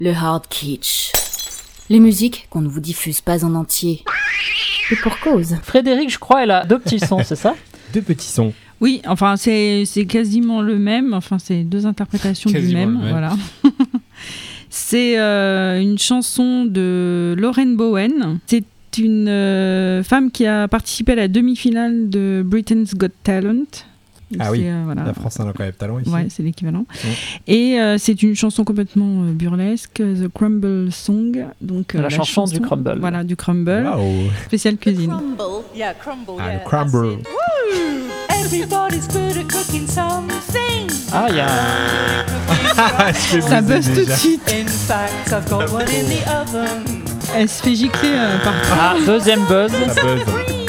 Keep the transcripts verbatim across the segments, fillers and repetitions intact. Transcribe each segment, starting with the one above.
Le hard kitsch. Les musiques qu'on ne vous diffuse pas en entier. Et pour cause. Frédéric, je crois, elle a deux petits sons, c'est ça ? Deux petits sons. Oui, enfin, c'est, c'est quasiment le même. Enfin, c'est deux interprétations quasiment du même. même. Voilà. C'est euh, une chanson de Lauren Bowen. C'est une euh, femme qui a participé à la demi-finale de Britain's Got Talent. Ah c'est, oui, euh, voilà. La France a l'incroyable talent ici. Ouais, c'est l'équivalent. Ouais. Et euh, c'est une chanson complètement euh, burlesque, The Crumble Song. Donc, euh, la, la chanson, chanson du crumble. Voilà, du crumble. Wow. Spéciale cuisine. Crumble. Yeah, crumble. Ah, yeah, le crumble. Everybody's good at cooking something. Ah, il y a... Ça buzz tout de suite. In fact, I've got one in the oven. Elle se fait gicler euh, partout. Ah, deuxième buzz. Ça buzz.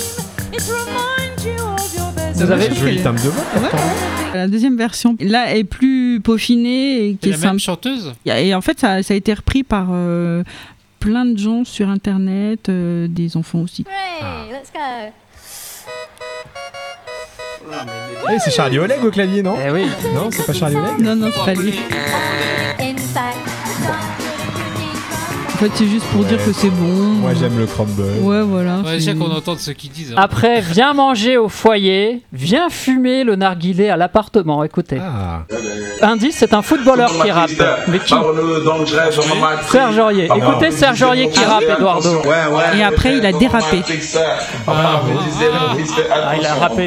Vous avez un joli timbre de voix. Ouais, ouais. La deuxième version, là, est plus peaufinée et qui c'est est la simple. même chanteuse. Et en fait, ça, ça a été repris par euh, plein de gens sur Internet, euh, des enfants aussi. Hooray, let's go. Eh, c'est Charlie Oleg au clavier, non ? Eh oui. Non, c'est pas Charlie Oleg ? Non, non, c'est pas lui. In fact, En fait, c'est juste pour dire que c'est bon. Moi, j'aime le crumble. Ouais, voilà. Ouais, c'est... déjà qu'on entend ce qu'ils disent. Hein. Après, viens manger au foyer, viens fumer le narguilé à l'appartement. Écoutez. Ah. Indice, c'est un footballeur qui rappe. Mais qui ? Serge Aurier. Écoutez Serge Aurier qui rappe, Eduardo. Et après, il a dérapé. Ah, ah, il a rappé.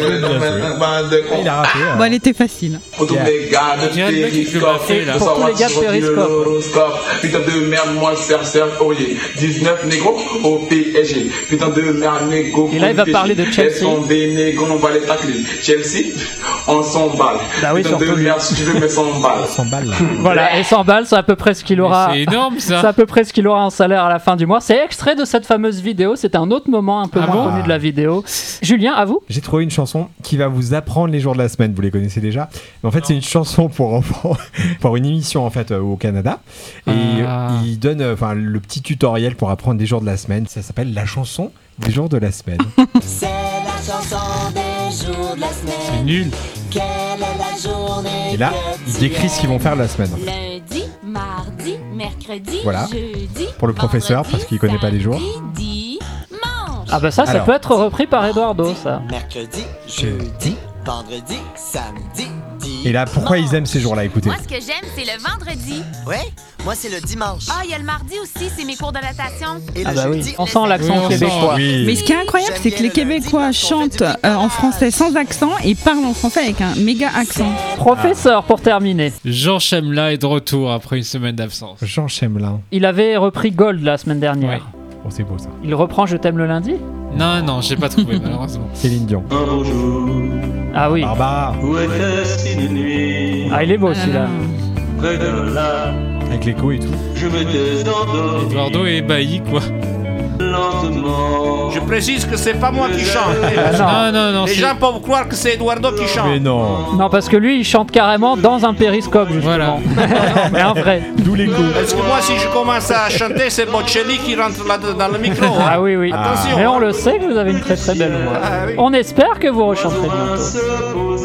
Il a raté. Bon, elle était facile. Il y a un mec qui le m'a fait là. Pour tous les gars de Périscope. Putain de merde, moi, Serge Serge Aurier. dix-neuf négros au P S G. Putain de merde, négros. Et là, il va parler de Chelsea. Elles sont des négros, on va les tacler. Chelsea, on s'emballe. Bah oui, Putain de surtout lui. merde, si tu veux, mais cent balles. cent balles là. Voilà, et cent balles, c'est à peu près ce qu'il aura. Mais c'est énorme ça. C'est à peu près ce qu'il aura en salaire à la fin du mois. C'est extrait de cette fameuse vidéo. C'était un autre moment un peu Ah moins bon connu de la vidéo. Julien, à vous ? J'ai trouvé une chanson qui va vous apprendre les jours de la semaine. Vous les connaissez déjà. Mais en fait, c'est une chanson pour enfants, pour une émission en fait euh, au Canada. Et Ah. euh, il donne euh, enfin le petit tutoriel pour apprendre les jours de la semaine. Ça s'appelle la chanson des jours de la semaine. C'est la chanson des jours de la semaine. C'est nul. Quelle est la journée Et là, que il tu décrit ce qu'ils vont faire la semaine. lundi, mardi, mercredi, Voilà. jeudi, Pour le professeur, vendredi, parce qu'il connaît pas les jours. samedi, dimanche. Ah bah ça, ça Alors. peut être repris par Eduardo, ça. Mercredi, jeudi, vendredi, samedi, dimanche. Et là, pourquoi ils aiment ces jours-là ? Écoutez. Moi, ce que j'aime, c'est le vendredi. Ouais, moi c'est le dimanche. Ah, il y a le mardi aussi, c'est mes cours de natation. Et Ah le bah oui, jeudi, on sent l'accent Oui, on sent. québécois. Oui. Mais ce qui est incroyable, c'est que les Québécois chantent euh, en français sans accent et parlent en français avec un méga accent. Professeur, pour terminer. Jean Chemla est de retour après une semaine d'absence. Jean Chemelin. Il avait repris Gold la semaine dernière. Oh, c'est beau ça. Il reprend Je t'aime le lundi ? Non, non, j'ai pas trouvé malheureusement. Céline Dion. Ah oui. Barbara. Ah, il est beau Ah là celui-là. là. Avec l'écho et tout. Eduardo est ébahi quoi. Je précise que c'est pas moi qui chante. Ah, Non, non, non. Les c'est- gens peuvent croire que c'est Eduardo qui chante. Mais non. non, parce que lui, il chante carrément dans un périscope, justement. Mais un vrai. D'où l'écho. Parce que moi, si je commence à chanter, c'est Bocelli qui rentre là dans le micro. hein. Ah oui, oui. Attention. Mais on le sait que vous avez une très très belle voix. Ah oui. On espère que vous rechanterez bientôt.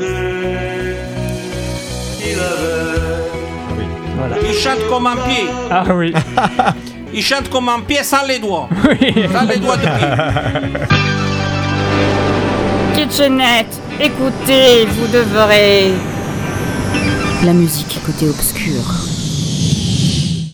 Voilà. Il chante comme un pied. Ah oui. Il chante comme un pied sans les doigts. Oui. Sans les doigts de pied. Kitchenette, écoutez, vous devrez. La musique côté obscur.